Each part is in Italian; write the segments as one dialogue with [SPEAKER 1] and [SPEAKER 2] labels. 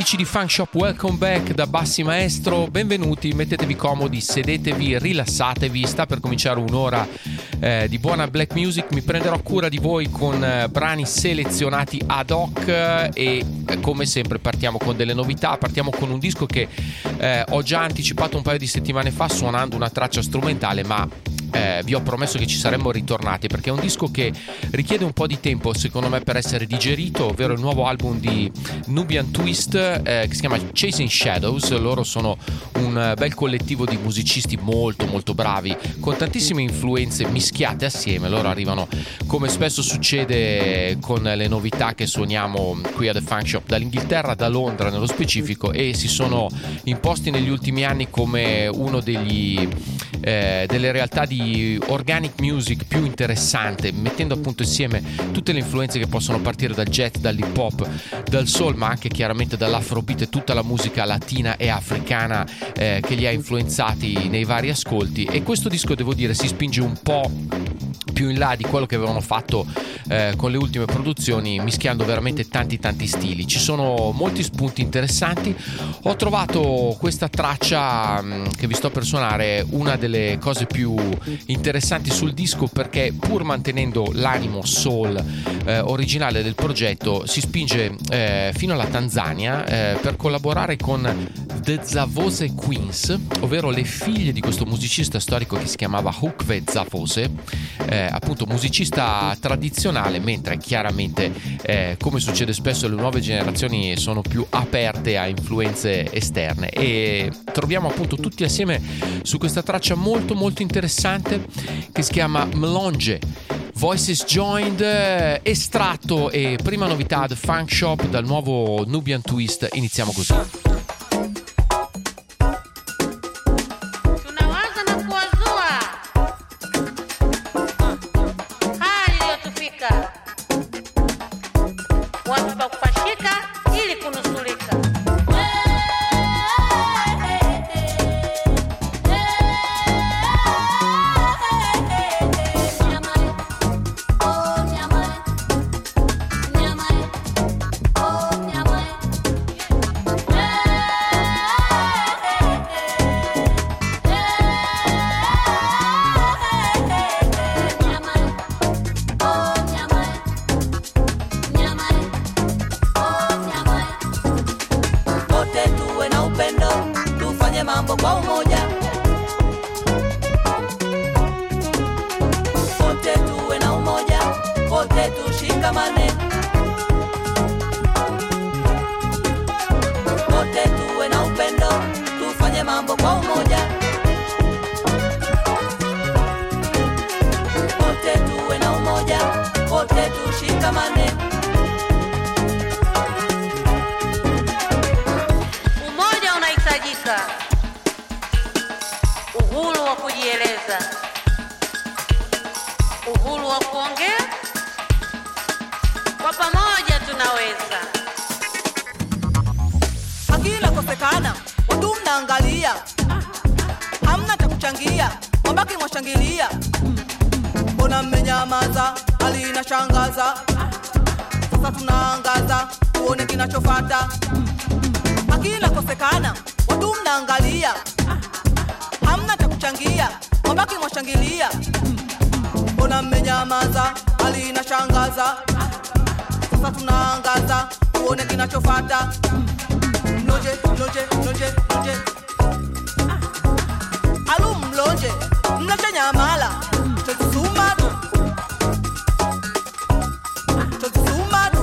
[SPEAKER 1] amici di Funk Shop, welcome back da Bassi Maestro, benvenuti, mettetevi comodi, sedetevi, rilassatevi, sta per cominciare un'ora di buona black music. Mi prenderò cura di voi con brani selezionati ad hoc e come sempre partiamo con delle novità. Partiamo con un disco che ho già anticipato un paio di settimane fa suonando una traccia strumentale, ma vi ho promesso che ci saremmo ritornati perché è un disco che richiede un po' di tempo secondo me per essere digerito, ovvero il nuovo album di Nubian Twist che si chiama Chasing Shadows. Loro sono un bel collettivo di musicisti molto molto bravi con tantissime influenze mischiate assieme. Loro arrivano, come spesso succede con le novità che suoniamo qui a The Funk Shop, dall'Inghilterra, da Londra nello specifico, e si sono imposti negli ultimi anni come uno delle realtà di organic music più interessante, mettendo appunto insieme tutte le influenze che possono partire dal jazz, dall'hip hop, dal soul, ma anche chiaramente dall'afrobeat e tutta la musica latina e africana che li ha influenzati nei vari ascolti. E questo disco, devo dire, si spinge un po' più in là di quello che avevano fatto con le ultime produzioni, mischiando veramente tanti stili. Ci sono molti spunti interessanti. Ho trovato questa traccia che vi sto per suonare una delle cose più interessanti sul disco, perché pur mantenendo l'animo soul originale del progetto si spinge fino alla Tanzania per collaborare con The Zavose Queens, ovvero le figlie di questo musicista storico che si chiamava Hukwe Zavose, appunto musicista tradizionale, mentre chiaramente come succede spesso le nuove generazioni sono più aperte a influenze esterne, e troviamo appunto tutti assieme su questa traccia molto molto interessante che si chiama Melange, Voices Joined, estratto e prima novità The Funk Shop dal nuovo Nubian Twist. Iniziamo così.
[SPEAKER 2] Uhuru wa kujieleza, uhuru wa kuongea, kwa pamoja tunaweza.
[SPEAKER 3] Akila kosekana, watu mnaangalia, hamna cha kuchangia, wabaki mwashangilia. Mbona mmenyamaza, hali inashangaza, sasa tunaangaza, tuone kinachofuata. Akila kosekana, watu mnaangalia, hamna cha kuchangia, wabaki mwashangilia. Mbona mmenyamaza, hali inashangaza, sasa tunaangaza, tuone kinachofuata. Mlonje, mlonje, mlonje, mlonje. Alu mlonje, mlonje nyamala, tuzumadu. Tuzumadu.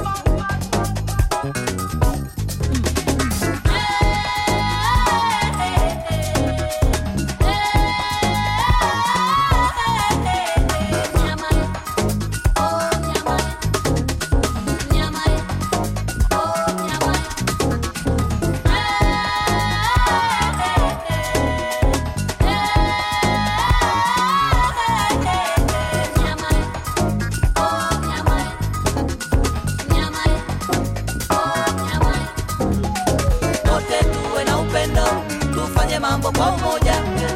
[SPEAKER 3] Mambo kwa umoja,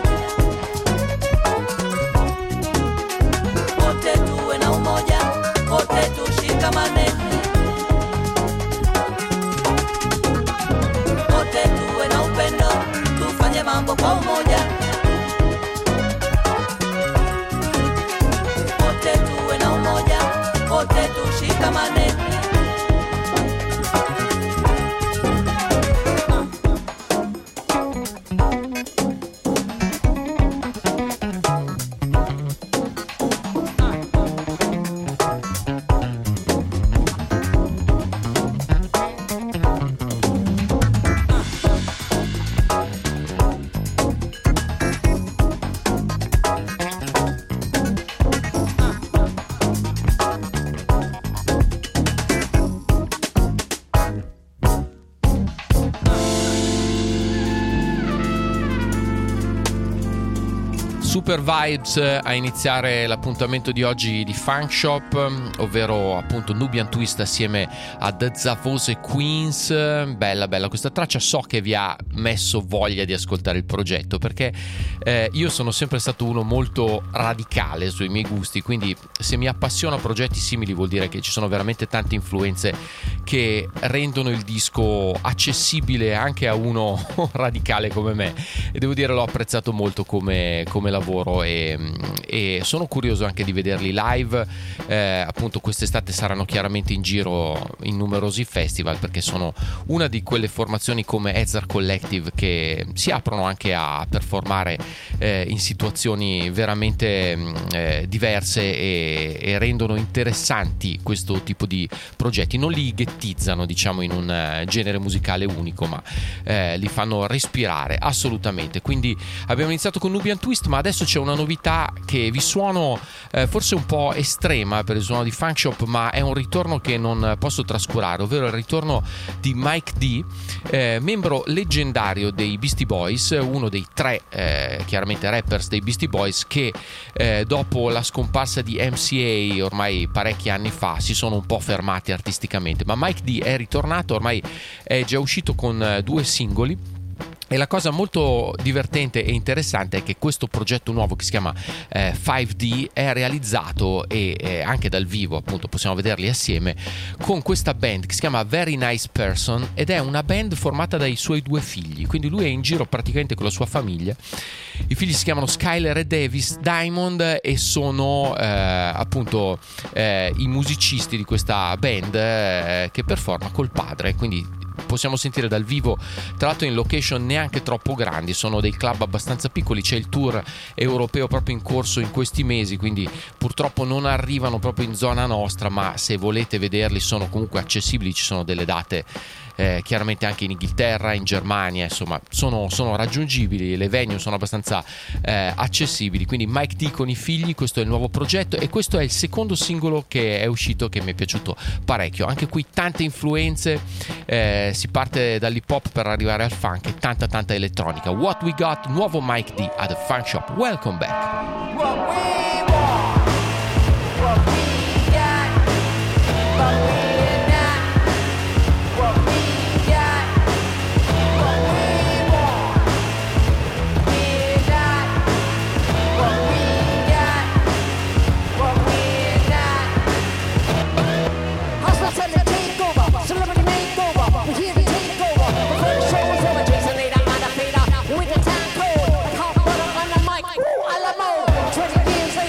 [SPEAKER 3] wote tuwe na umoja, wote tushikamane. kwa umoja, wote tuwe na umoja, wote tushikamane.
[SPEAKER 1] Super vibes a iniziare l'appuntamento di oggi di Funk Shop, ovvero appunto Nubian Twist assieme a The Zavose Queens. Bella questa traccia, so che vi ha messo voglia di ascoltare il progetto, perché io sono sempre stato uno molto radicale sui miei gusti, quindi se mi appassiona progetti simili vuol dire che ci sono veramente tante influenze che rendono il disco accessibile anche a uno radicale come me, e devo dire l'ho apprezzato molto come lavoro, e sono curioso anche di vederli live. Appunto quest'estate saranno chiaramente in giro in numerosi festival, perché sono una di quelle formazioni come Ezra Collective che si aprono anche a performare in situazioni veramente diverse e rendono interessanti questo tipo di progetti. Non li ghettizzano, diciamo, in un genere musicale unico, ma li fanno respirare assolutamente. Quindi abbiamo iniziato con Nubian Twist, ma adesso c'è una novità che vi suono forse un po' estrema per il suono di Funk Shop, ma è un ritorno che non posso trascurare, ovvero il ritorno di Mike D, membro leggendario dei Beastie Boys, uno dei tre chiaramente rappers dei Beastie Boys, che dopo la scomparsa di MCA ormai parecchi anni fa si sono un po' fermati artisticamente, ma Mike D è ritornato, ormai è già uscito con 2 singoli. E la cosa molto divertente e interessante è che questo progetto nuovo, che si chiama 5D, è realizzato e anche dal vivo, appunto possiamo vederli assieme, con questa band che si chiama Very Nice Person, ed è una band formata dai suoi 2 figli, quindi lui è in giro praticamente con la sua famiglia. I figli si chiamano Skyler e Davis Diamond e sono appunto i musicisti di questa band che performa col padre, quindi possiamo sentire dal vivo, tra l'altro in location neanche troppo grandi, sono dei club abbastanza piccoli. C'è il tour europeo proprio in corso in questi mesi, quindi purtroppo non arrivano proprio in zona nostra, ma se volete vederli sono comunque accessibili, ci sono delle date chiaramente anche in Inghilterra, in Germania, insomma sono raggiungibili, le venue sono abbastanza accessibili. Quindi Mike D con i figli, questo è il nuovo progetto, e questo è il secondo singolo che è uscito, che mi è piaciuto parecchio. Anche qui tante influenze, si parte dall'hip hop per arrivare al funk e tanta elettronica. What We Got, nuovo Mike D at The Funk Shop. Welcome back.
[SPEAKER 3] What we want, what we got, what we're not, what we got, what we want, we're not, what we got, what we're not. Hustle said to take over, celebrity makeover, we're here to take over. Before the show is over, Jason laid out on the fader, with the time code, like hot butter on the mic, ooh, a la mode. 20 years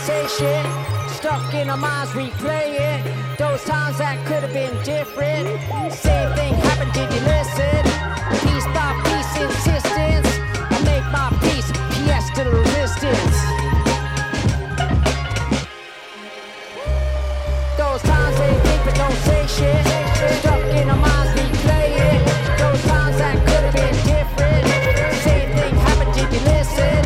[SPEAKER 3] conversation. Stuck in our minds replaying those times that could have been different. Same thing happened, did you listen? Piece by piece insistence. I make my peace, PS to the resistance. Those times they think but don't say shit. Stuck in our minds replaying those times that could have been different. Same thing happened, did you listen?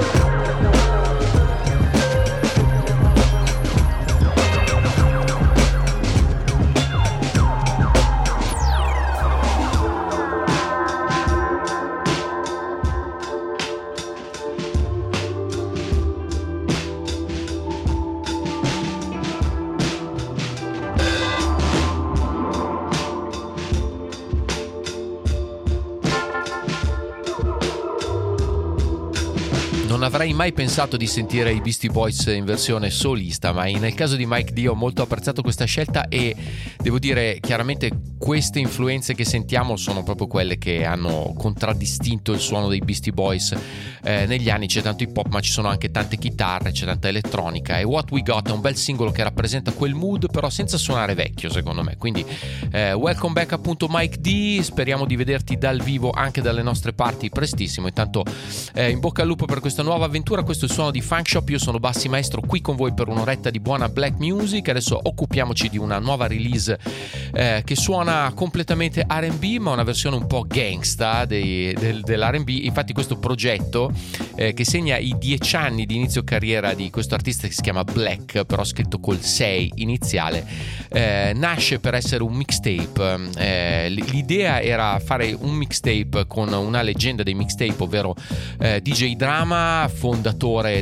[SPEAKER 1] Non avrei mai pensato di sentire i Beastie Boys in versione solista, ma nel caso di Mike D ho molto apprezzato questa scelta e devo dire chiaramente queste influenze che sentiamo sono proprio quelle che hanno contraddistinto il suono dei Beastie Boys negli anni. C'è tanto hip hop ma ci sono anche tante chitarre, c'è tanta elettronica e What We Got è un bel singolo che rappresenta quel mood però senza suonare vecchio secondo me, quindi welcome back appunto Mike D, speriamo di vederti dal vivo anche dalle nostre parti prestissimo. Intanto in bocca al lupo per questa nuova avventura. Questo è il suono di Funk Shop, io sono Bassi Maestro qui con voi per un'oretta di buona black music. Adesso occupiamoci di una nuova release che suona completamente R&B ma una versione un po' gangsta dell'R&B. Infatti questo progetto che segna i 10 anni di inizio carriera di questo artista che si chiama Black, però scritto col 6 iniziale, nasce per essere un mixtape. L'idea era fare un mixtape con una leggenda dei mixtape, ovvero DJ Drama, fondatore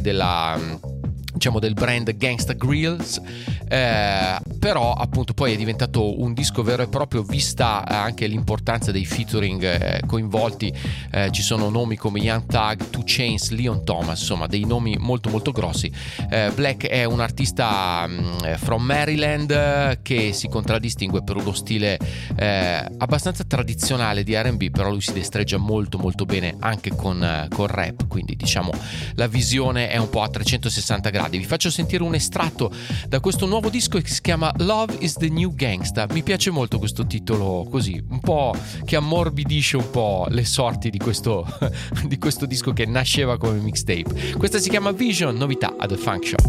[SPEAKER 1] del brand Gangsta Grills, però appunto poi è diventato un disco vero e proprio, vista anche l'importanza dei featuring coinvolti. Ci sono nomi come Young Thug, 2 Chainz, Leon Thomas, insomma dei nomi molto molto grossi. Black è un artista from Maryland che si contraddistingue per uno stile abbastanza tradizionale di R&B, però lui si destreggia molto molto bene anche con rap, quindi diciamo la visione è un po' a 360 gradi. Vi faccio sentire un estratto da questo nuovo disco che si chiama Love is the New Gangsta. Mi piace molto questo titolo così, un po' che ammorbidisce un po' le sorti di questo disco che nasceva come mixtape. Questa si chiama Vision, novità a The Funk Shop.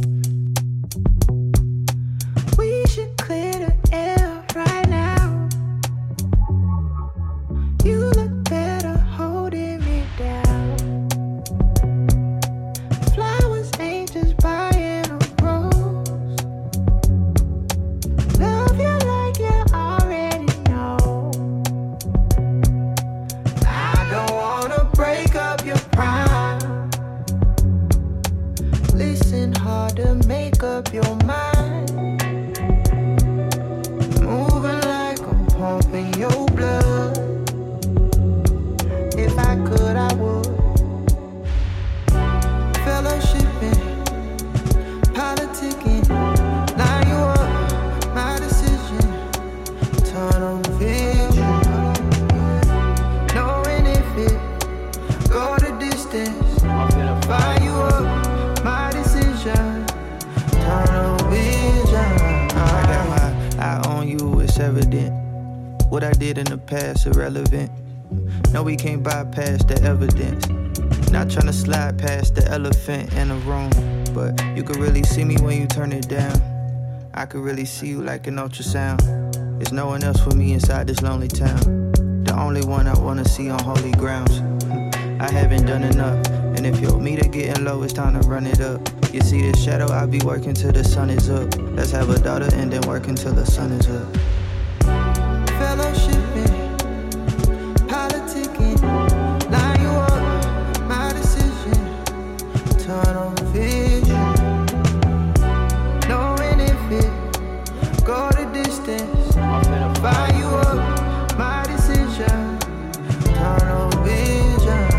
[SPEAKER 4] What I did in the past irrelevant. No, we can't bypass the evidence. Not trying to slide past the elephant in the room, but you could really see me when you turn it down. I could really see you like an ultrasound. There's no one else for me inside this lonely town. The only one I wanna see on holy grounds. I haven't done enough, and if your meter getting low, it's time to run it up. You see this shadow, I'll be working till the sun is up. Let's have a daughter and then working till the sun is up. Fellowshipping, politicking, line you up, my decision, tunnel vision, knowing if it go the distance, I'm finna fire you up, my decision, tunnel vision.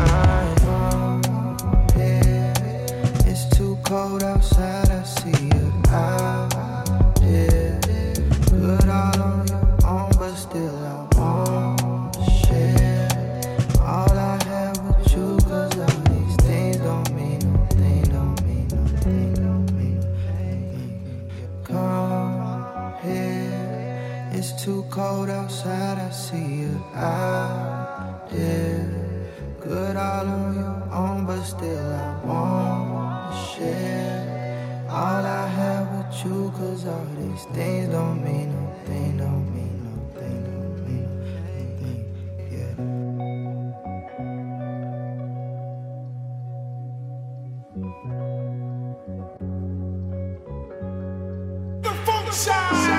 [SPEAKER 4] Yeah, it's too cold outside, I see you out here, good. good all on your own, but still I wanna share all I have with you, 'cause all these things don't mean no thing, don't mean no thing, don't mean no thing, yeah.
[SPEAKER 5] The funk side.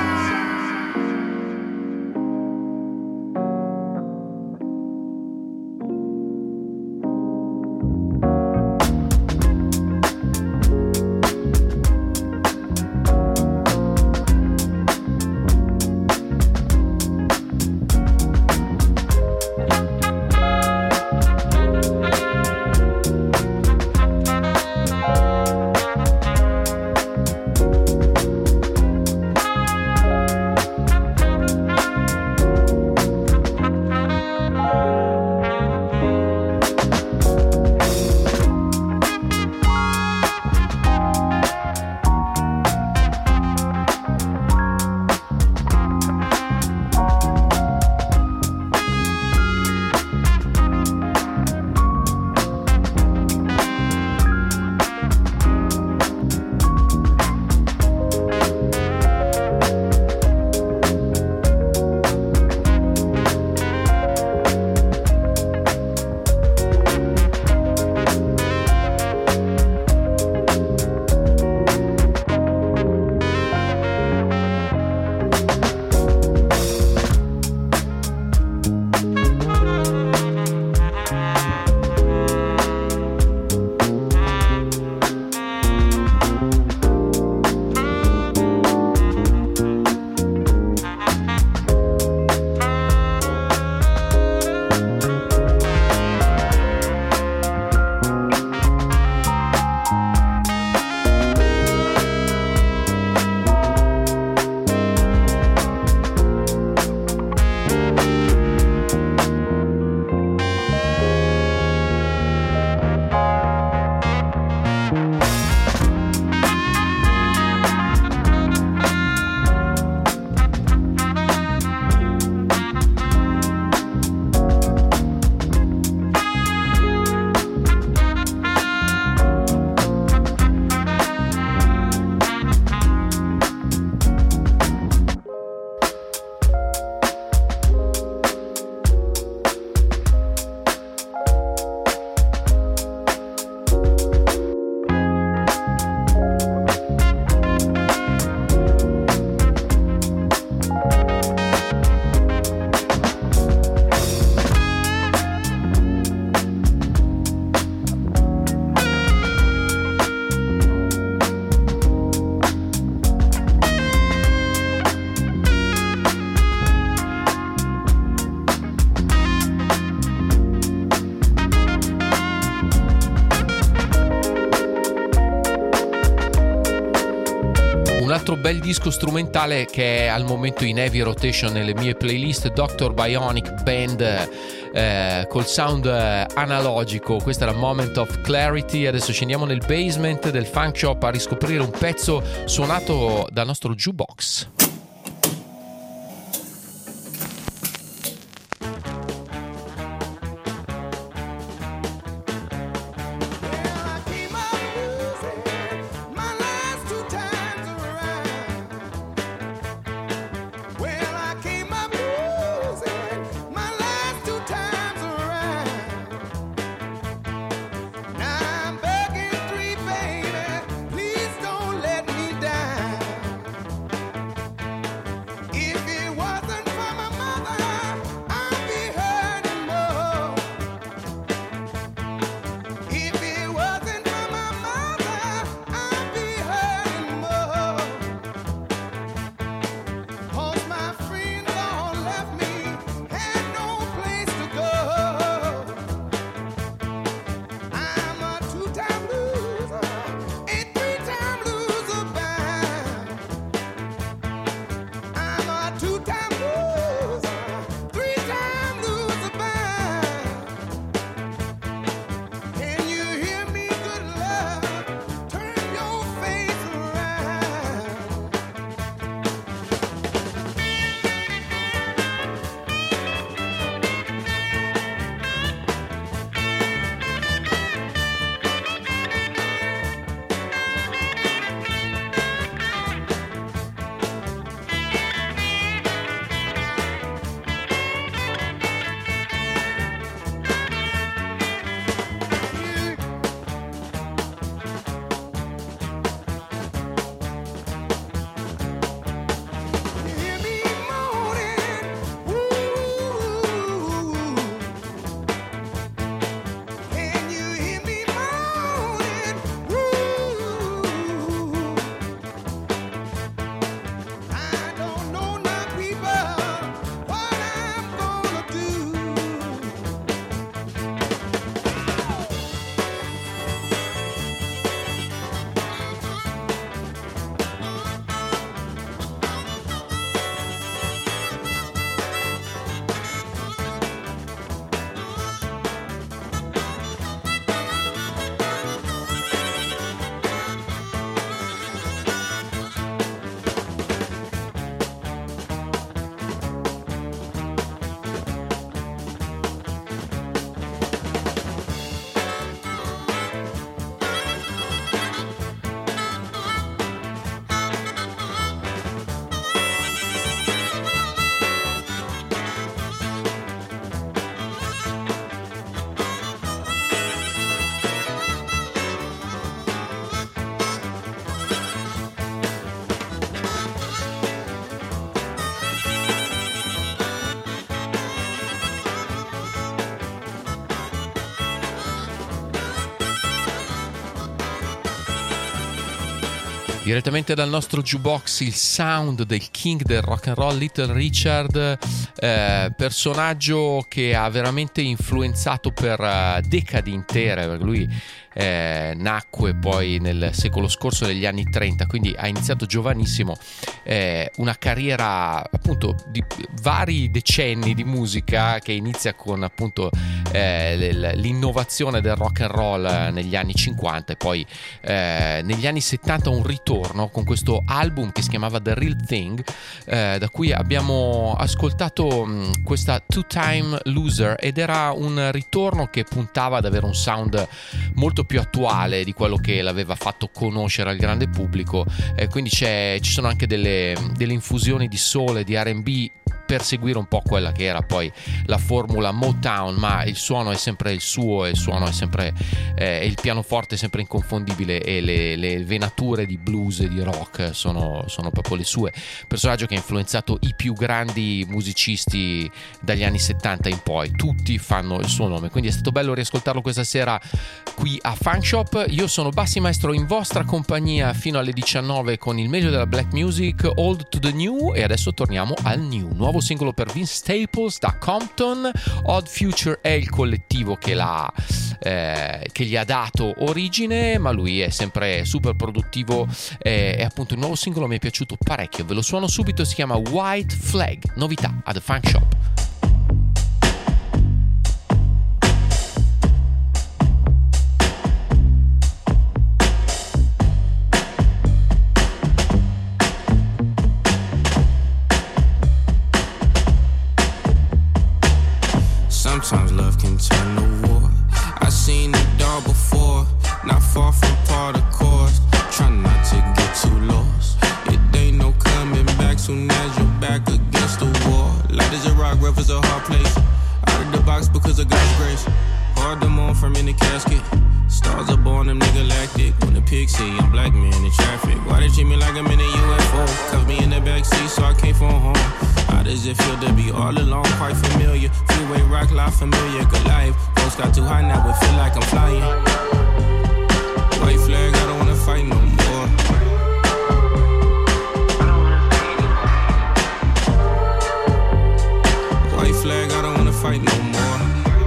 [SPEAKER 1] altro bel disco strumentale che è al momento in heavy rotation nelle mie playlist, Dr. Bionic Band, col sound analogico. Questa era Moment of Clarity. Adesso scendiamo nel basement del Funk Shop a riscoprire un pezzo suonato dal nostro jukebox. Direttamente dal nostro jukebox il sound del king del rock and roll, Little Richard, personaggio che ha veramente influenzato per decadi intere, perché lui nacque poi nel secolo scorso, negli anni 30, quindi ha iniziato giovanissimo una carriera appunto di vari decenni di musica, che inizia con appunto l'innovazione del rock and roll negli anni 50 e poi negli anni 70 un ritorno con questo album che si chiamava The Real Thing, da cui abbiamo ascoltato questa Two Time Loser, ed era un ritorno che puntava ad avere un sound molto più attuale di quello che l'aveva fatto conoscere al grande pubblico, quindi ci sono anche delle infusioni di soul e di R&B per seguire un po' quella che era poi la formula Motown, ma il suono è sempre il suo, e il suono è sempre il pianoforte è sempre inconfondibile, e le venature di blues e di rock sono proprio le sue. Personaggio che ha influenzato i più grandi musicisti dagli anni 70 in poi, tutti fanno il suo nome, quindi è stato bello riascoltarlo questa sera qui a Funk Shop. Io sono Bassi Maestro, in vostra compagnia fino alle 19 con il meglio della black music, Old to the New, e adesso torniamo al new. Nuovo singolo per Vince Staples da Compton. Odd Future è il collettivo che gli ha dato origine, ma lui è sempre super produttivo, e appunto il nuovo singolo mi è piaciuto parecchio, ve lo suono subito, si chiama White Flag, novità a The Funk Shop.
[SPEAKER 6] Sometimes love can turn to war. I seen it all before, not far from part of course. Try not to get too lost. It ain't no coming back soon as you're back against the wall. Light as a rock, rough as a hard place. Out of the box because of God's grace. Hard to mourn from in the casket. Stars are born, them nigga galactic. When the pigs see I'm black man in traffic. Why they treat me like I'm in a UFO? Cuff me in the backseat so I can't phone home. How does it feel to be all alone? Quite familiar. Freeway rock, lot familiar. Good life. Post got too high now, it feel like I'm flying. White flag, I don't wanna fight no more. White flag, I don't wanna fight no more.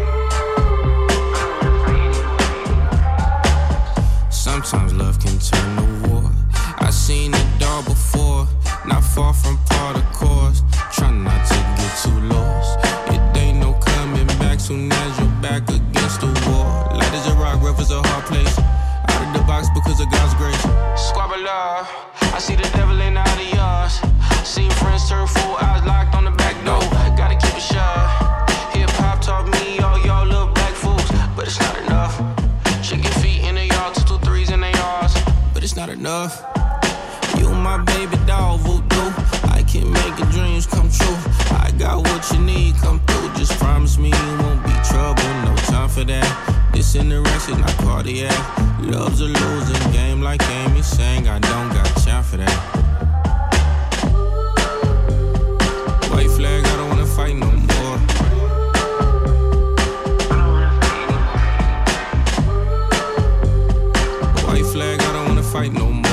[SPEAKER 6] Sometimes love can turn to war. I seen it all before, not far from part of course. Try not to get too lost. It ain't no coming back soon as you're back against the wall. Light as a rock, rough as a hard place. Out of the box because of God's grace. Squabble love, I see the devil in all the yards. Seen friends turn full eyes locked on the back door. Gotta keep it shut. Hip hop taught me all y'all little black fools, but it's not enough. Chicken feet in the yard, 2 3s in the yards, but it's not enough. You my baby doll, voodoo. I can make your dreams come true. I got what you need, come through. Just promise me you won't be trouble. No time for that. This interaction, not cardiac. Love's a losing game, like Amy sang. I don't got time for that. White flag, I don't wanna fight no more. White flag, I don't wanna fight no more.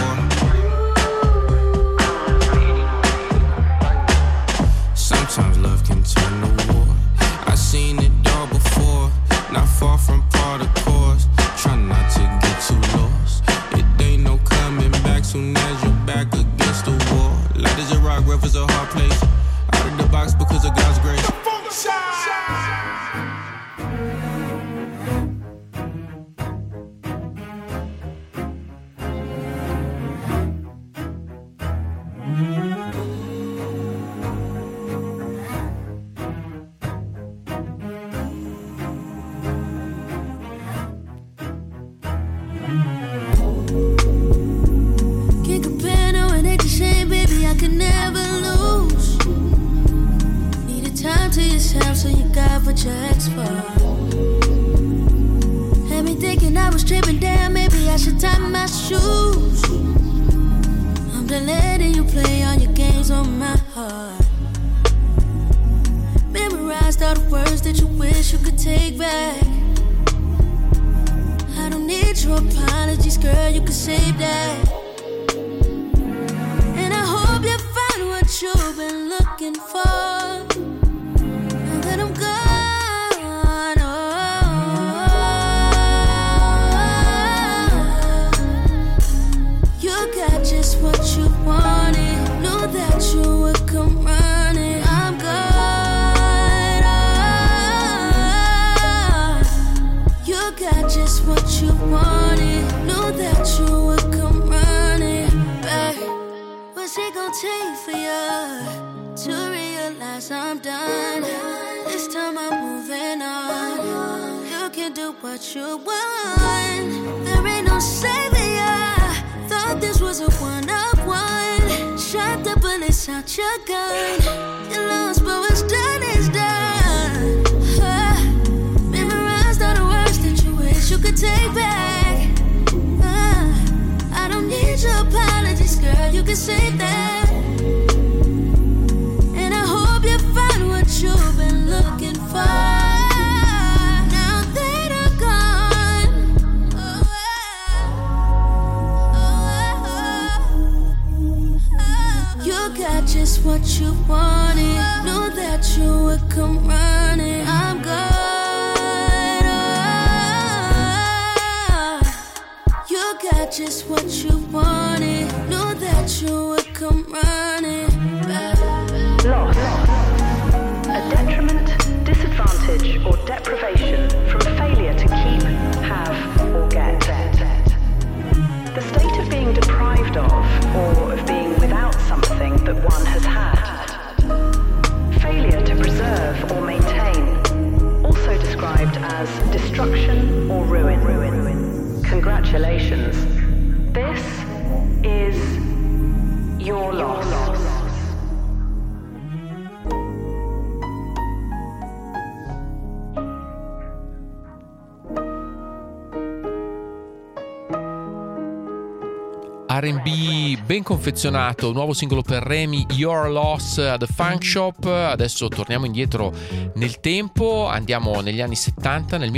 [SPEAKER 6] Sometimes love can turn to war. I seen it all before, not far from part of course. Try not to get too lost. It ain't no coming back soon as you're back against the wall. Light as a rock, rough as a hard place. Out of the box because of God's grace.
[SPEAKER 5] The funk
[SPEAKER 7] So you got what you asked for. Had me thinking I was tripping down, maybe I should tie my shoes. I'm done letting you play all your games on my heart. Memorized all the words that you wish you could take back. I don't need your apologies, girl, you can save that. what you've been looking for. Now that I'm gone, you got just what you wanted. Knew that you would come running. I'm gone. You got just what you wanted. Knew that you would come running back. What's it gonna take for you to realize I'm done? This time I'm moving on. You can do what you want. There ain't no saving ya. Thought this was a one-on-one. Shot the bullets out your gun. You're lost, but what's done is done. Memorized all the words that you wish you could take back. I don't need your apologies, girl, you can save that. And I hope you find what you've been looking for. Now that I'm gone, you got just what you wanted. Knew that you would come running. I'm gone. You got just what you wanted. Knew that you would come running back.
[SPEAKER 8] Loss. A detriment, disadvantage, or deprivation from failure to keep, have, or get. The state of being deprived of, or of being without something that one has had. Failure to preserve or maintain, also described as destruction or ruin. Congratulations. This is your loss.
[SPEAKER 1] R&B ben confezionato, nuovo singolo per Remy, Your Loss, The Funk Shop. Adesso torniamo indietro nel tempo, andiamo negli anni 70. Nel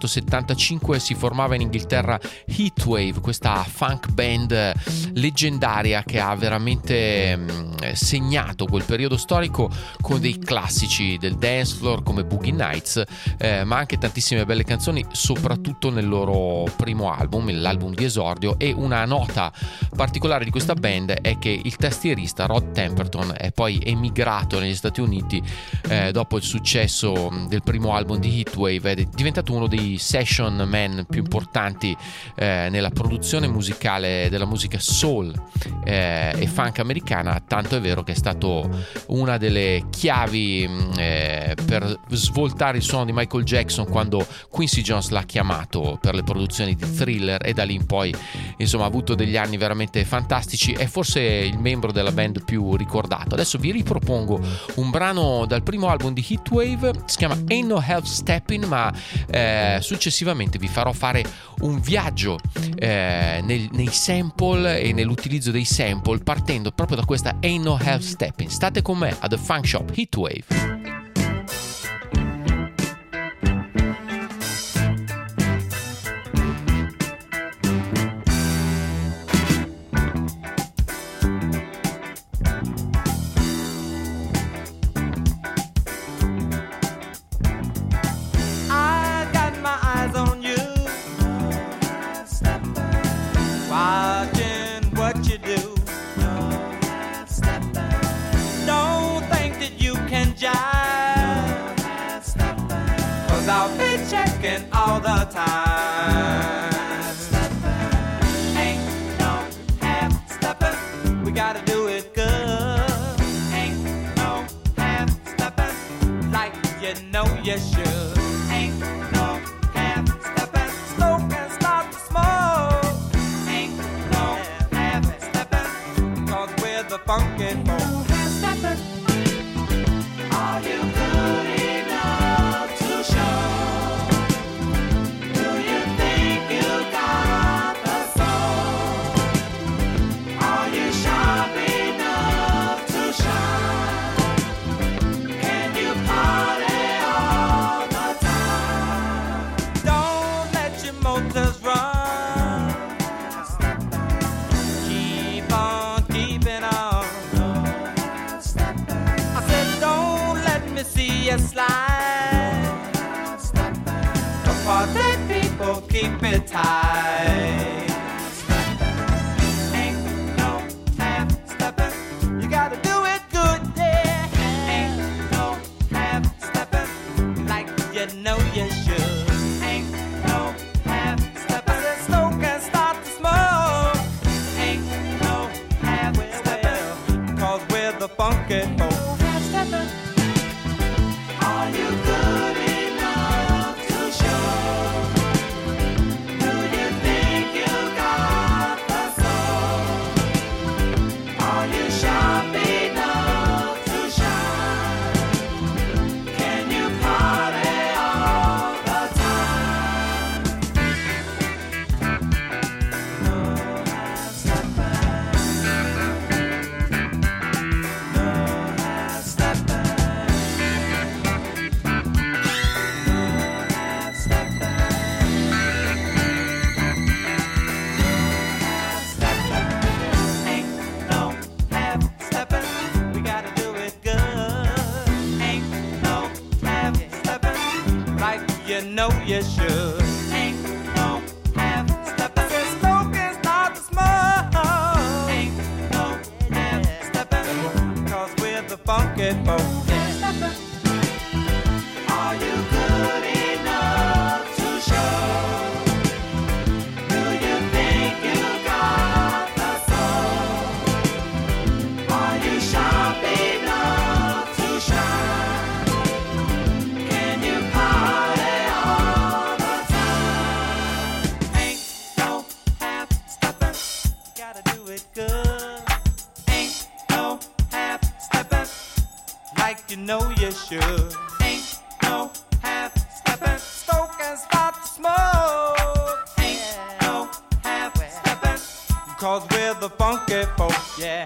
[SPEAKER 1] 1975 si formava in Inghilterra Heatwave, questa funk band leggendaria che ha veramente segnato quel periodo storico con dei classici del dance floor come Boogie Nights, ma anche tantissime belle canzoni, soprattutto nel loro primo album, l'album di esordio. E una nota particolare di questa band è che il tastierista Rod Temperton è poi emigrato negli Stati Uniti dopo il successo del primo album di Heatwave, è diventato uno dei session man più importanti nella produzione musicale della musica soul e funk americana, tanto è vero che è stato una delle chiavi per svoltare il suono di Michael Jackson quando Quincy Jones l'ha chiamato per le produzioni di Thriller, e da lì in poi insomma ha avuto degli anni veramente fantastici. È forse il membro della band più ricordato. Adesso vi ripropongo un brano dal primo album di Heatwave, si chiama Ain't No Half Steppin', ma successivamente vi farò fare un viaggio nei sample e nell'utilizzo dei sample, partendo proprio da questa Ain't No Half Steppin'. State con me a The Funk Shop, Heatwave.
[SPEAKER 9] Don't think that you can jive. keep it tight. Ain't no half-stepping. You gotta do it good, yeah. Ain't no half-stepping like you know you should. Ain't no half-stepping. The smoke can start to smoke. Ain't no half-stepping, 'cause we're the funky folk. Are you good enough to show? Do you think you got the soul? Are you sharp enough to shine? Can you party all the time? No half-stepping. No half-stepping. Ain't no half-stepping. We gotta do it good. Ain't no half-stepping like you know you should. Ain't no half-stepping. The smoke can start to smoke. Ain't no half-stepping, 'cause we're the funky folk. Are you good enough to show? Do you think you got the soul? Are you sharp enough to shine? Can you party all the time? Ain't no half-stepping. Gotta do it good. Ain't no half-stepping like you know you should. Ain't no half-stepping. Smoke and start to smoke. Ain't no half-stepping, 'cause we're the funky folk, yeah.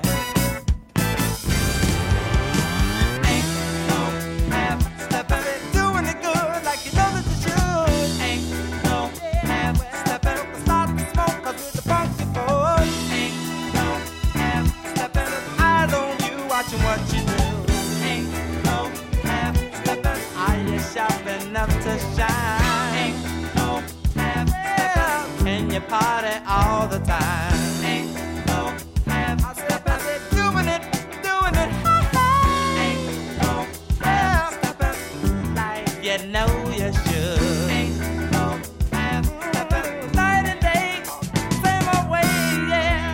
[SPEAKER 9] Ain't no half-stepping. Doing it good like you know that you should. Ain't no half-stepping. Start to smoke 'cause we're the funky folk. Ain't no half-stepping. Eyes on you watching what you do. Ain't no half-stepping. Are you sharp enough to shine? Ain't no half-stepping. Can you party all the time? Ain't no half-stepping. Doing it, ha-ha. Ain't no half-stepping like you know you should. Ain't no half-stepping. Night and day, same old way, yeah.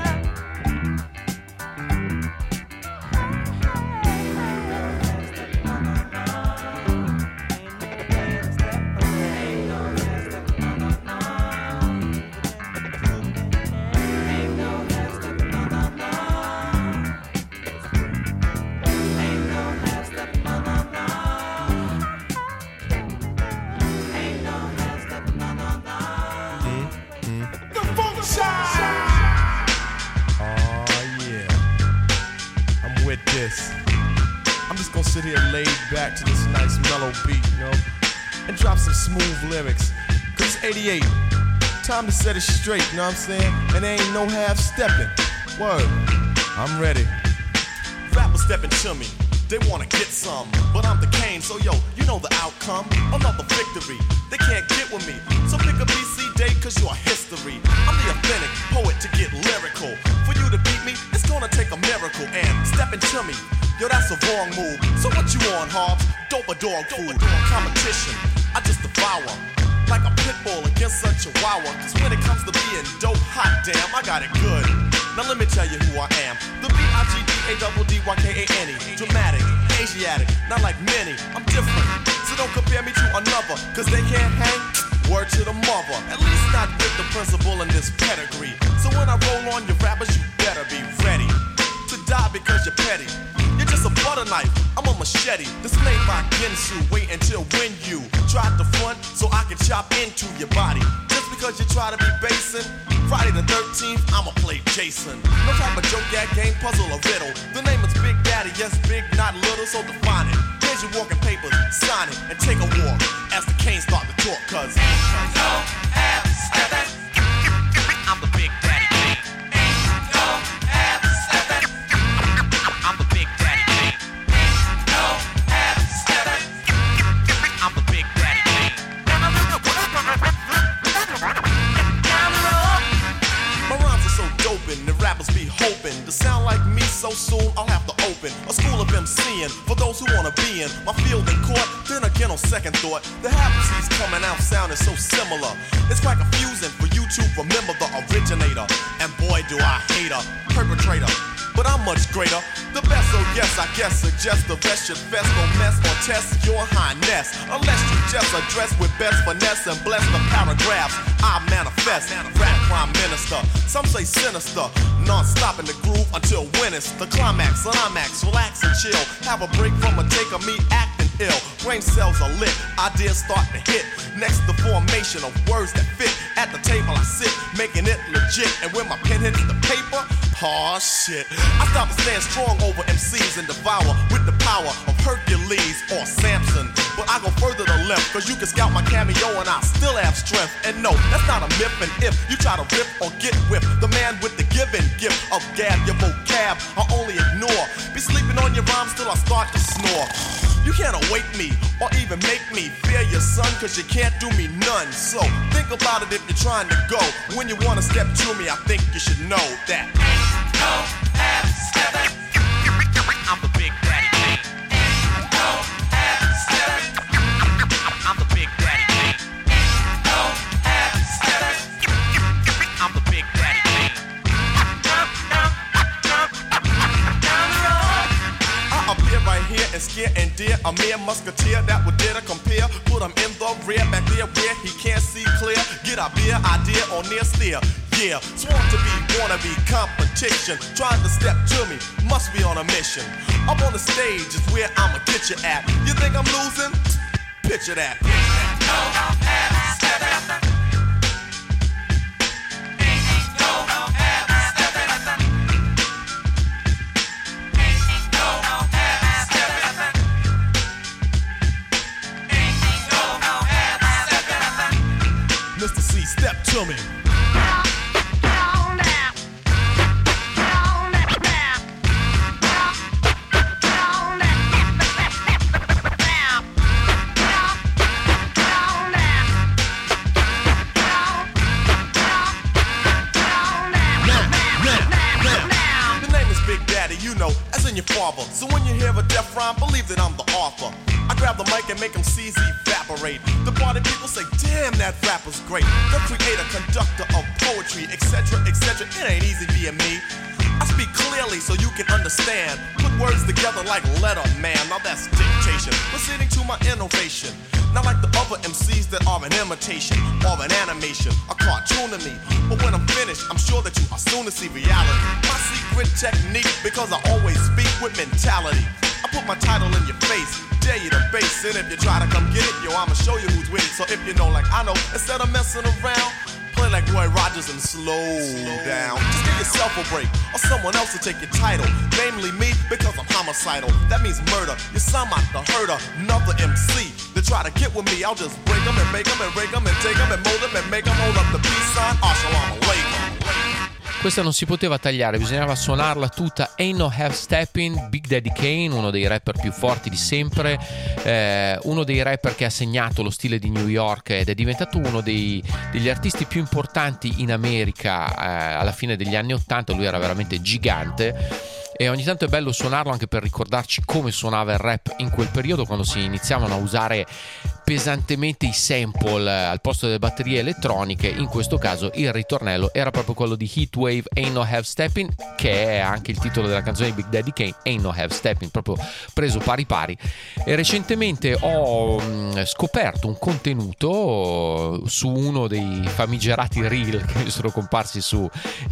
[SPEAKER 5] The funk shine.
[SPEAKER 10] Oh yeah, I'm with this. I'm just gonna sit here laid back to this nice mellow beat, you know, and drop some smooth lyrics. 'Cause it's 88, time to set it straight, you know what I'm saying? And there ain't no half-stepping. Word, I'm ready. Rappers stepping to me, they wanna get some, but I'm the Kane, so yo, you know the outcome. Another victory, they can't get with me. So pick a BC date, 'cause you're history. I'm the authentic poet to get lyrical. For you to beat me, it's gonna take a miracle. And stepping to me, yo, that's a wrong move. So what you on, Hobbs? Dope or dog food? Competition, I just devour. Like a pit bull against a chihuahua. 'Cause when it comes to being dope, hot damn, I got it good. Now let me tell you who I am. The BIGDADDYKANE. Dramatic, Asiatic, not like many. I'm different, so don't compare me to another. 'Cause they can't hang, word to the mother. At least not with the principal in this pedigree. So when I roll on your rappers, you better be ready to die because you're petty. You're just a butter knife, I'm a machete. This made by Ginsu. Wait until when you try to front so I can chop into your body. Just because you try to be basing, Friday the 13th, I'ma play Jason. No type of joke, gag, game, puzzle, or riddle. The name is Big Daddy, yes, big, not little, so define it. Here's your walking papers, sign it, and take a walk as the Canes start to talk, 'cause ain't no half-stepping. I'm the Big Daddy King. Ain't no half-stepping. I'm the Big Daddy King. Ain't no half-stepping. I'm the Big Daddy King. hoping to sound like me so soon I'll have to open a school of MCing for those who wanna be in my field in court. Then again on second thought, the half-MCs coming out sounding so similar. It's quite confusing for you to remember the originator. And boy do I hate a perpetrator, but I'm much greater. The best, so yes, I guess suggest the rest should fest, no mess or test your highness. Unless you just address with best finesse and bless the paragraphs I manifest. Rap prime minister, some say sinister, non-stop in the groove until when it's the climax. Climax, relax and chill. Have a break from a take of me acting ill. Brain cells are lit, ideas start to hit. Next, the formation of words that fit. At the table I sit, making it legit. And when my pen hits the paper, oh shit, I stop and stand strong over MCs and devour with the power of Hercules or Samson. But I go further to left, cause you can scout my cameo and I still have strength. And no, that's not a myth. And if you try to rip or get whipped, the man with the given gift of gab, your vocab I only ignore. Be sleeping on your rhymes till I start to snore. You can't awake me or even make me fear your son, cause you can't do me none. So think about it if you're trying to go. When you wanna step to me, I think you should know that no half-stepping. I'm the Big Daddy Kane. No half-stepping. I'm the Big Daddy Kane. No half-stepping. I'm the Big Daddy Kane. I appear right here and scare and dare a mere musketeer that would dare to compare. Put him in the rear, back there where he can't see clear. Get a beer idea or near steer. Yeah, sworn to be, wanna be competition. Trying to step to me, must be on a mission. Up on the stage is where I'ma get you at. You think I'm losing? Picture that. No half-stepping. Ain't no half-stepping. Ain't no half-stepping. Ain't no half-stepping. Mr. C, step to me. Your father. So when you hear a death rhyme, believe that I'm the author. I grab the mic and make them C's evaporate. The party people say, damn, that rapper's great. The creator, conductor of poetry, etc., etc. It ain't easy being me. I speak clearly so you can understand. Put words together like letter man. Now that's dictation. Proceeding to my innovation. Not like the other MCs that are an imitation or an animation, a cartoon to me. But when I'm finished, I'm sure that you are soon to see reality. My secret technique, because I always speak with mentality. I put my title in your face, dare you to base it. If you try to come get it, yo, I'ma show you who's with it. So if you know like I know, instead of messing around, play like Roy Rogers and slow down. Just give yourself a break, or someone else will take your title. Namely me, because I'm homicidal. That means murder. You sound like the herder, another MC. They try to get with me, I'll just break them and make them and rake them and take them and mold them and make them hold up the peace sign. Assalamu alaikum.
[SPEAKER 1] Questa non si poteva tagliare, bisognava suonarla tutta. Ain't No Half-Stepping, Big Daddy Kane, uno dei rapper più forti di sempre, uno dei rapper che ha segnato lo stile di New York ed è diventato uno degli artisti più importanti in America alla fine degli anni '80. Lui era veramente gigante e ogni tanto è bello suonarlo anche per ricordarci come suonava il rap in quel periodo, quando si iniziavano a usare pesantemente i sample al posto delle batterie elettroniche. In questo caso il ritornello era proprio quello di Heatwave, Ain't No Half-Stepping, che è anche il titolo della canzone di Big Daddy Kane, Ain't No Half-Stepping, proprio preso pari pari. E recentemente ho scoperto un contenuto su uno dei famigerati reel che mi sono comparsi su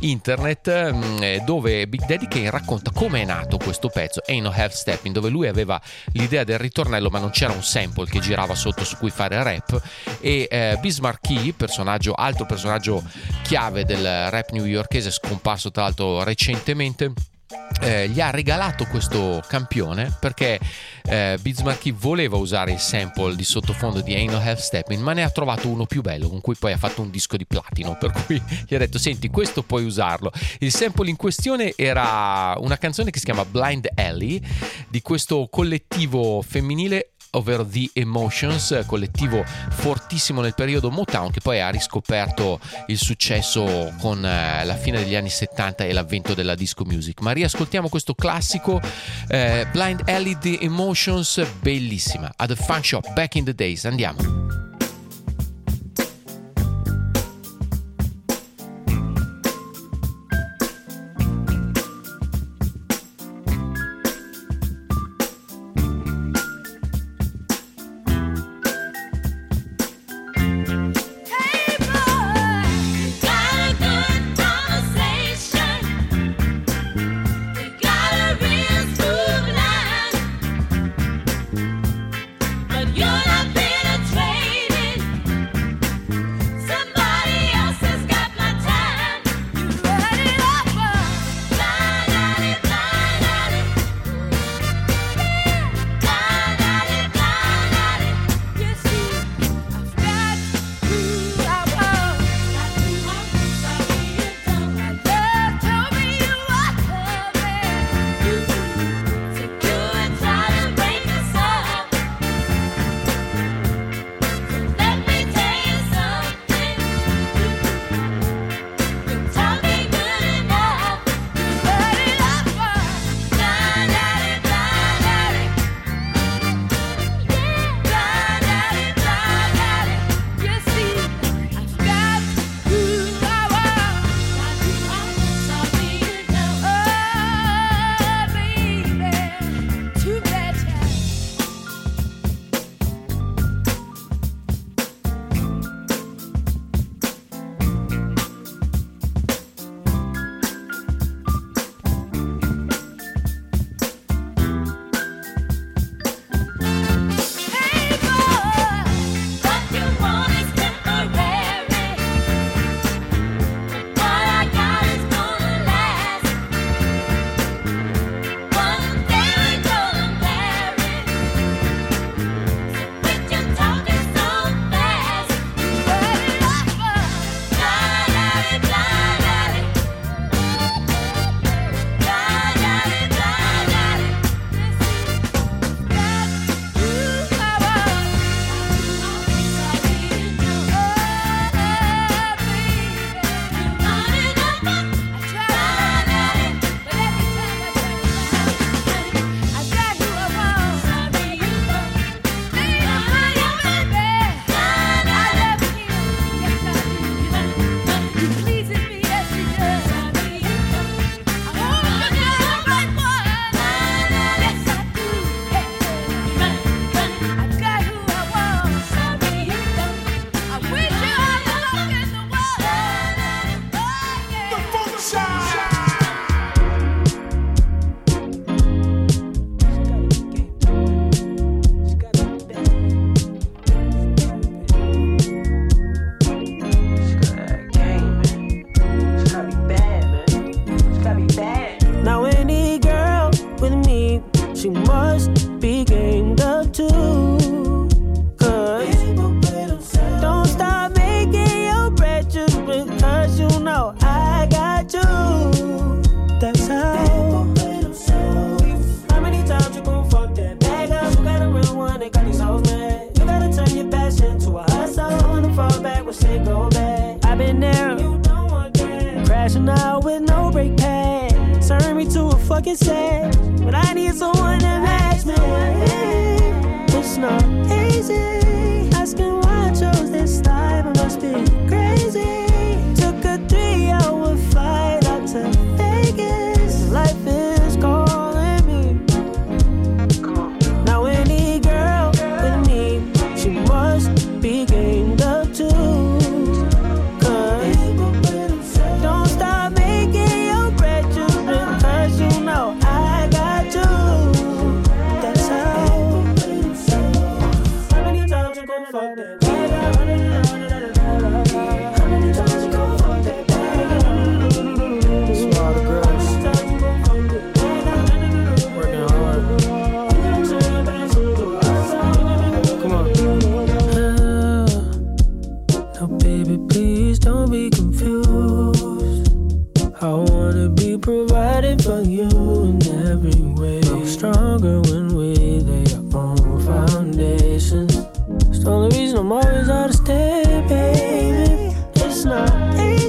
[SPEAKER 1] internet, dove Big Daddy Kane racconta come è nato questo pezzo, Ain't No Half-Stepping, dove lui aveva l'idea del ritornello ma non c'era un sample che girava sotto su cui fare rap, e Biz Markie, altro personaggio chiave del rap newyorkese, scomparso tra l'altro recentemente, gli ha regalato questo campione perché Biz Markie voleva usare il sample di sottofondo di Ain't No Half-Stepping, ma ne ha trovato uno più bello con cui poi ha fatto un disco di platino, per cui gli ha detto: senti, questo puoi usarlo. Il sample in questione era una canzone che si chiama Blind Alley, di questo collettivo femminile ovvero The Emotions, collettivo fortissimo nel periodo Motown che poi ha riscoperto il successo con la fine degli anni 70 e l'avvento della disco music. Ma riascoltiamo questo classico, Blind Alley, The Emotions, bellissima, at the Funk Shop Back in the Days. Andiamo.
[SPEAKER 7] You're not penetrating.
[SPEAKER 11] fucking sad, but I need someone to match me. It's not easy asking why I chose this life. I must be crazy. Took a 3-hour flight out to Vegas. Life is calling me. Now any girl with me, she must be gamed up too. For you in every way, stronger when we lay our own foundation.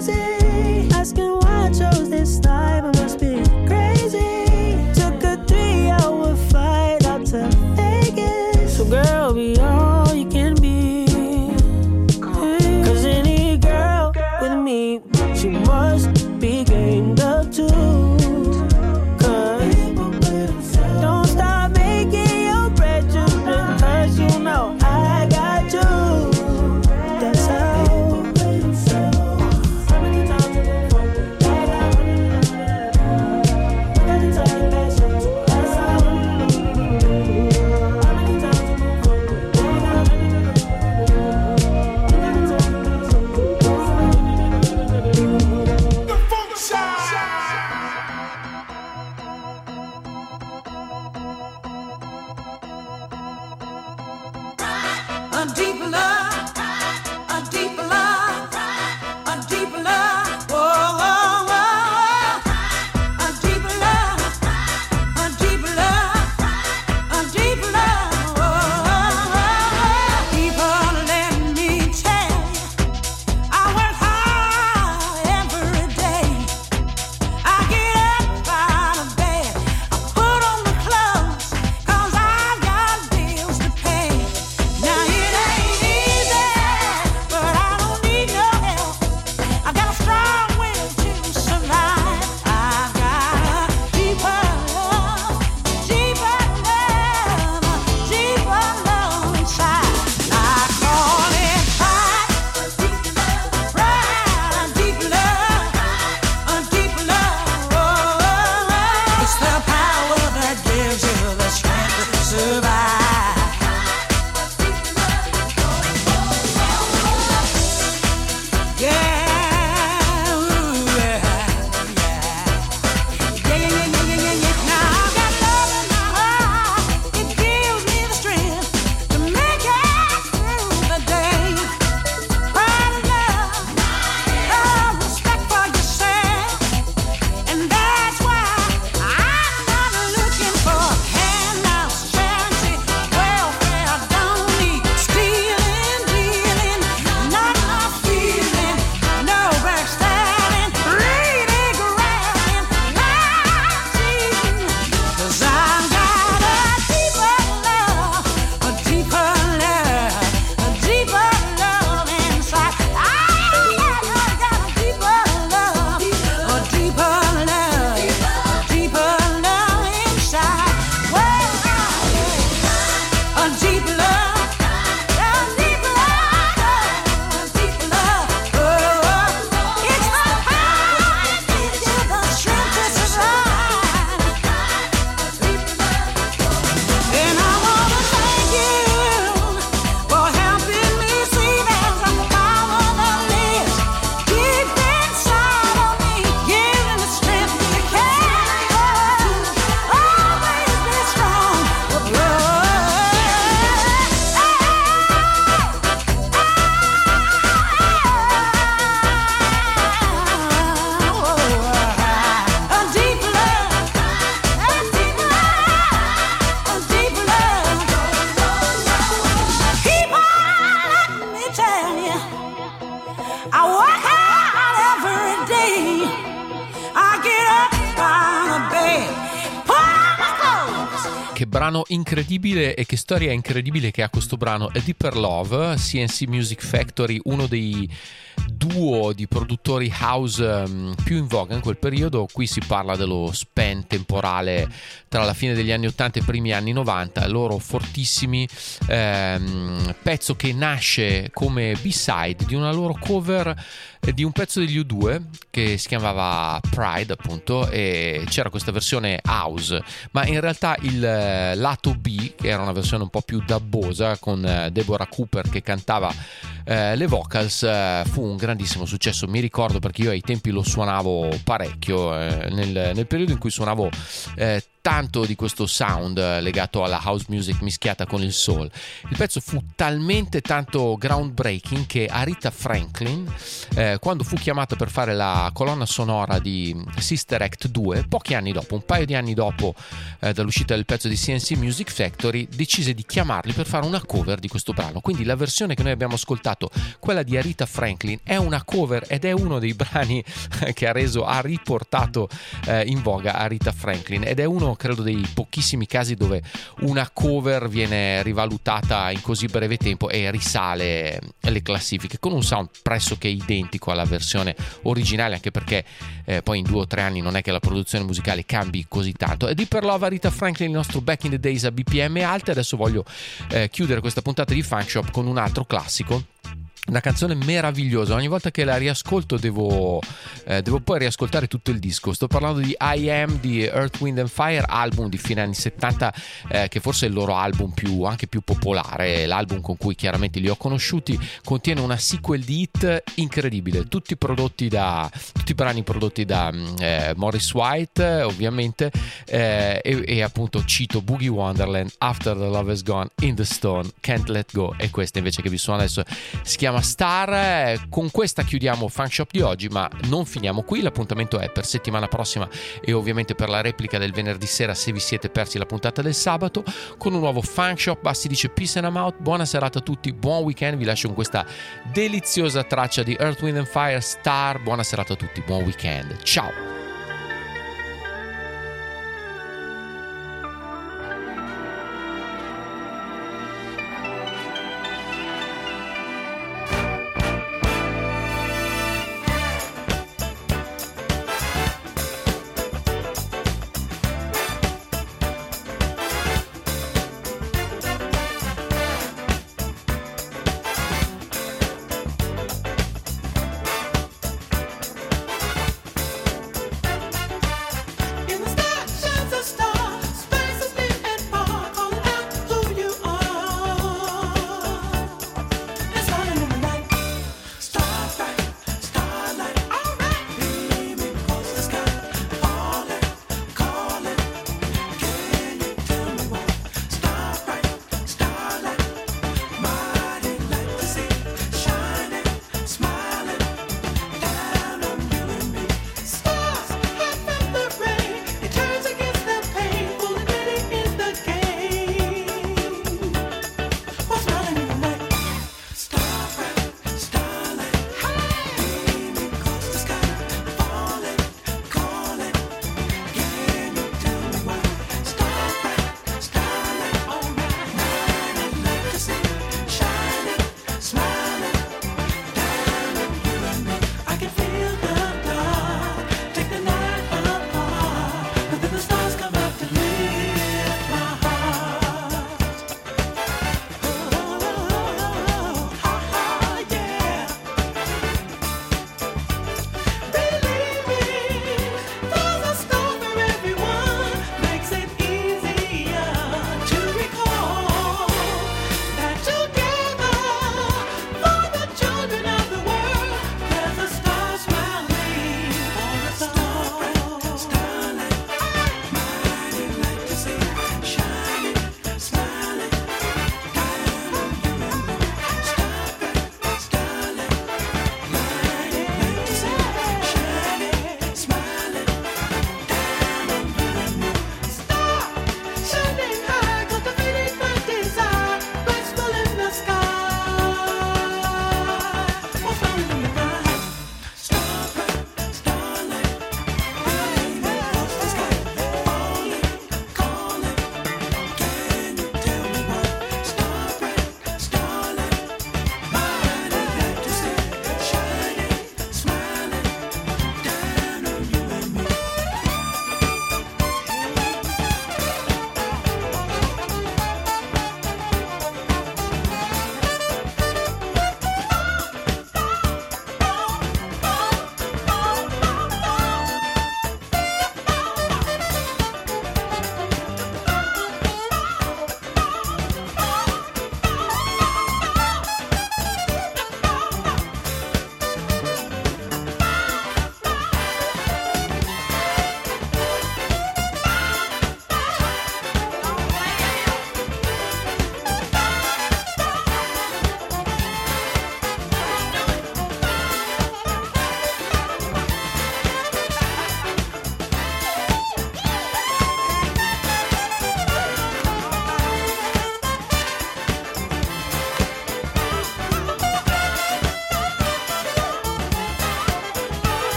[SPEAKER 11] crazy. Asking why I chose this life, I must be crazy. Took a 3-hour flight out to Vegas. So girl, be all you can be. Cause any girl with me, she must be gamed up too. Don't stop making your bread just because you know I got you. That's how.
[SPEAKER 1] Brano incredibile, e che storia incredibile che ha questo brano. A Deeper Love, CNC Music Factory, uno dei duo di produttori house più in voga in quel periodo. Qui si parla dello span temporale tra la fine degli anni 80 e i primi anni 90, loro fortissimi, pezzo che nasce come B-side di una loro cover di un pezzo degli U2 che si chiamava Pride, appunto, e c'era questa versione house, ma in realtà il lato B, che era una versione un po' più dubbosa con Deborah Cooper che cantava le vocals, fu un grandissimo successo. Mi ricordo perché io ai tempi lo suonavo parecchio, nel periodo in cui suonavo tanto di questo sound legato alla house music mischiata con il soul. Il pezzo fu talmente tanto groundbreaking che Aretha Franklin, quando fu chiamata per fare la colonna sonora di Sister Act 2, pochi anni dopo, un paio di anni dopo dall'uscita del pezzo di CNC Music Factory, decise di chiamarli per fare una cover di questo brano. Quindi la versione che noi abbiamo ascoltato, quella di Aretha Franklin, è una cover ed è uno dei brani che ha riportato in voga Aretha Franklin, ed è uno, credo, dei pochissimi casi dove una cover viene rivalutata in così breve tempo e risale alle classifiche con un sound pressoché identico alla versione originale, anche perché poi in 2 o 3 anni non è che la produzione musicale cambi così tanto. E di per love Aretha Franklin, il nostro Back in the Days a BPM alte. Adesso voglio chiudere questa puntata di Funk Shop con un altro classico, una canzone meravigliosa. Ogni volta che la riascolto devo poi riascoltare tutto il disco. Sto parlando di I Am di Earth, Wind and Fire, album di fine anni 70, che forse è il loro album anche più popolare, l'album con cui chiaramente li ho conosciuti. Contiene una sequel di hit incredibile, tutti brani prodotti da Maurice White, ovviamente, e appunto cito Boogie Wonderland, After the Love Is Gone, In the Stone, Can't Let Go, e questa invece che vi suono adesso si chiama Star. Con questa chiudiamo Funk Shop di oggi, ma non finiamo qui. L'appuntamento è per settimana prossima e ovviamente per la replica del venerdì sera, se vi siete persi la puntata del sabato, con un nuovo Funk Shop. Basti dice peace and I'm out. Buona serata a tutti, buon weekend. Vi lascio con questa deliziosa traccia di Earth, Wind and Fire, Star. Buona serata a tutti, buon weekend, ciao.